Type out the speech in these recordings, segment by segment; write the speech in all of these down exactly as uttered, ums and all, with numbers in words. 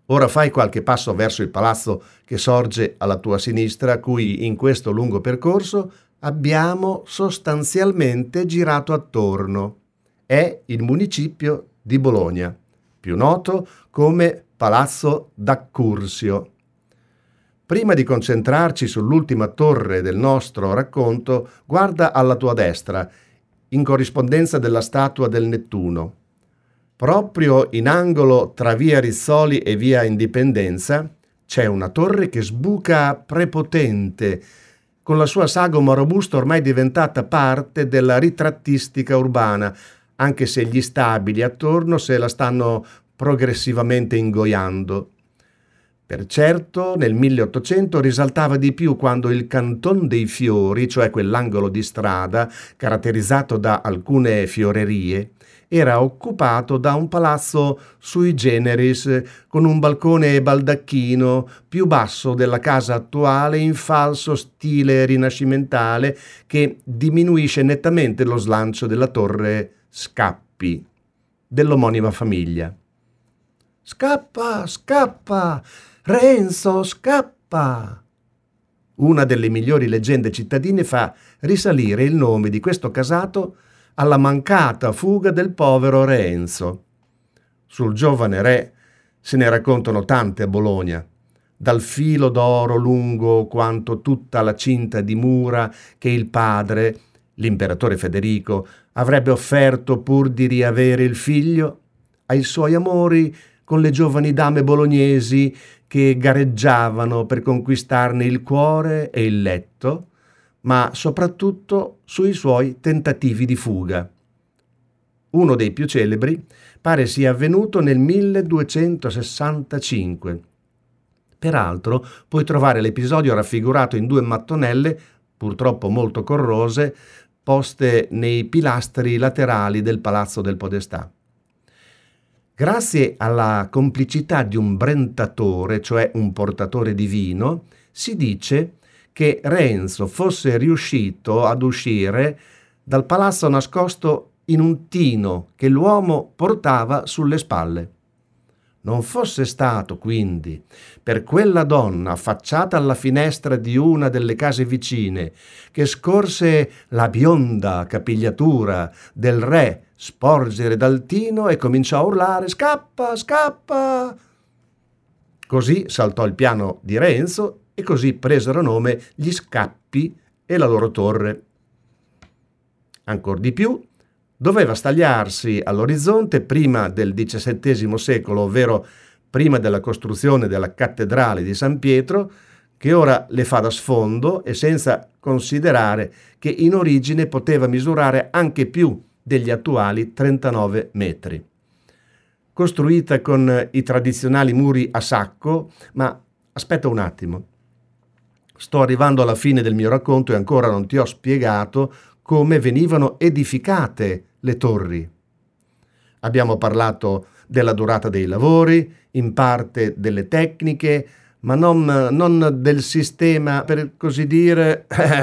Ora fai qualche passo verso il palazzo che sorge alla tua sinistra, a cui in questo lungo percorso abbiamo sostanzialmente girato attorno. È il municipio di Bologna, più noto come Palazzo d'Accursio. Prima di concentrarci sull'ultima torre del nostro racconto, guarda alla tua destra, in corrispondenza della statua del Nettuno. Proprio in angolo tra via Rizzoli e via Indipendenza c'è una torre che sbuca prepotente, con la sua sagoma robusta ormai diventata parte della ritrattistica urbana, anche se gli stabili attorno se la stanno progressivamente ingoiando. Per certo, nel milleottocento risaltava di più quando il Canton dei Fiori, cioè quell'angolo di strada caratterizzato da alcune fiorerie, era occupato da un palazzo sui generis, con un balcone e baldacchino più basso della casa attuale in falso stile rinascimentale che diminuisce nettamente lo slancio della torre Scappi, dell'omonima famiglia. «Scappa, scappa! Renzo, scappa!» Una delle migliori leggende cittadine fa risalire il nome di questo casato alla mancata fuga del povero Renzo. Sul giovane re se ne raccontano tante a Bologna, dal filo d'oro lungo quanto tutta la cinta di mura che il padre, l'imperatore Federico, avrebbe offerto pur di riavere il figlio, ai suoi amori con le giovani dame bolognesi che gareggiavano per conquistarne il cuore e il letto, ma soprattutto sui suoi tentativi di fuga. Uno dei più celebri pare sia avvenuto nel milleduecentosessantacinque. Peraltro puoi trovare l'episodio raffigurato in due mattonelle, purtroppo molto corrose, poste nei pilastri laterali del Palazzo del Podestà. Grazie alla complicità di un brentatore, cioè un portatore di vino, si dice che Renzo fosse riuscito ad uscire dal palazzo nascosto in un tino che l'uomo portava sulle spalle. Non fosse stato, quindi, per quella donna affacciata alla finestra di una delle case vicine che scorse la bionda capigliatura del re sporgere dal tino e cominciò a urlare «Scappa, scappa!». Così saltò il piano di Renzo e così presero nome gli Scappi e la loro torre. Ancor di più, doveva stagliarsi all'orizzonte prima del diciassettesimo secolo, ovvero prima della costruzione della cattedrale di San Pietro, che ora le fa da sfondo, e senza considerare che in origine poteva misurare anche più degli attuali trentanove metri. Costruita con i tradizionali muri a sacco, ma aspetta un attimo. Sto arrivando alla fine del mio racconto e ancora non ti ho spiegato come venivano edificate le torri. Abbiamo parlato della durata dei lavori, in parte delle tecniche, ma non, non del sistema, per così dire,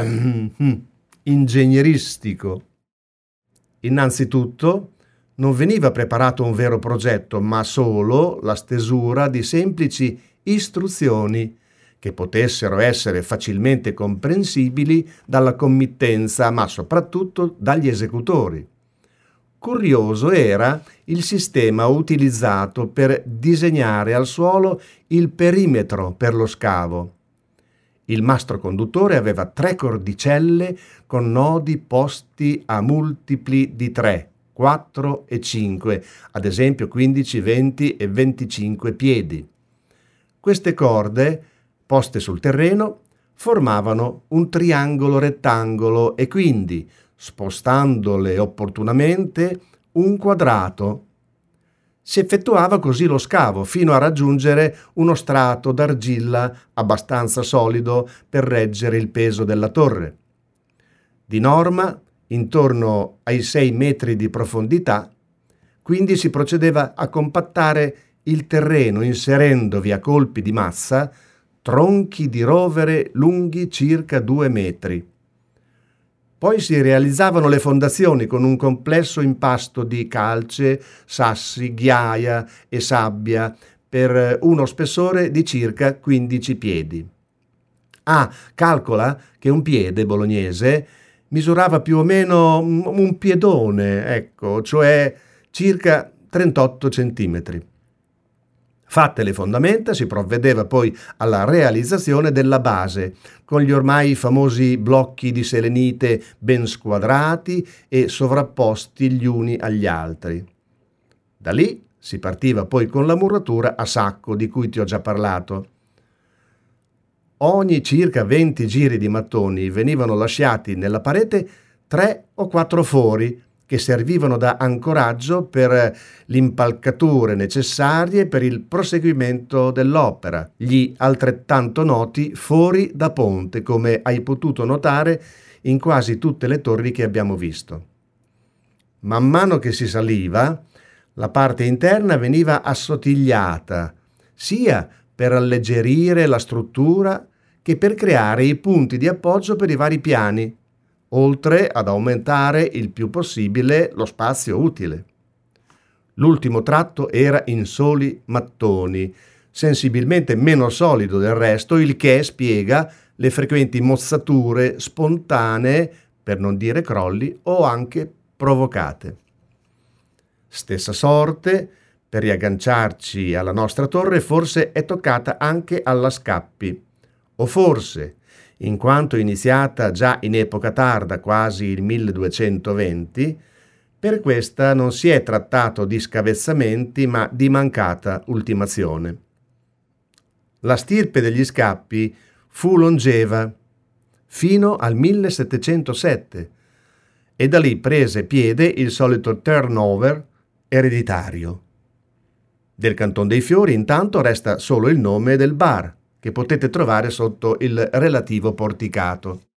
ingegneristico. Innanzitutto, non veniva preparato un vero progetto, ma solo la stesura di semplici istruzioni che potessero essere facilmente comprensibili dalla committenza, ma soprattutto dagli esecutori. Curioso era il sistema utilizzato per disegnare al suolo il perimetro per lo scavo. Il mastro conduttore aveva tre cordicelle con nodi posti a multipli di tre, quattro e cinque, ad esempio quindici, venti e venticinque piedi. Queste corde, poste sul terreno, formavano un triangolo rettangolo e quindi, spostandole opportunamente, un quadrato. Si effettuava così lo scavo fino a raggiungere uno strato d'argilla abbastanza solido per reggere il peso della torre. Di norma, intorno ai sei metri di profondità, quindi si procedeva a compattare il terreno inserendovi a colpi di mazza tronchi di rovere lunghi circa due metri. Poi si realizzavano le fondazioni con un complesso impasto di calce, sassi, ghiaia e sabbia per uno spessore di circa quindici piedi. Ah, calcola che un piede bolognese misurava più o meno un piedone, ecco, cioè circa trentotto centimetri. Fatte le fondamenta, si provvedeva poi alla realizzazione della base, con gli ormai famosi blocchi di selenite ben squadrati e sovrapposti gli uni agli altri. Da lì si partiva poi con la muratura a sacco di cui ti ho già parlato. Ogni circa venti giri di mattoni venivano lasciati nella parete tre o quattro fori che servivano da ancoraggio per le impalcature necessarie per il proseguimento dell'opera, gli altrettanto noti fori da ponte, come hai potuto notare in quasi tutte le torri che abbiamo visto. Man mano che si saliva, la parte interna veniva assottigliata, sia per alleggerire la struttura che per creare i punti di appoggio per i vari piani, oltre ad aumentare il più possibile lo spazio utile. L'ultimo tratto era in soli mattoni, sensibilmente meno solido del resto, il che spiega le frequenti mozzature spontanee, per non dire crolli, o anche provocate. Stessa sorte, per riagganciarci alla nostra torre, forse è toccata anche alla Scappi, o forse, in quanto iniziata già in epoca tarda, quasi il milleduecentoventi, per questa non si è trattato di scavezzamenti, ma di mancata ultimazione. La stirpe degli Scappi fu longeva fino al millesettecentosette e da lì prese piede il solito turnover ereditario. Del Canton dei Fiori intanto resta solo il nome del bar, che potete trovare sotto il relativo porticato.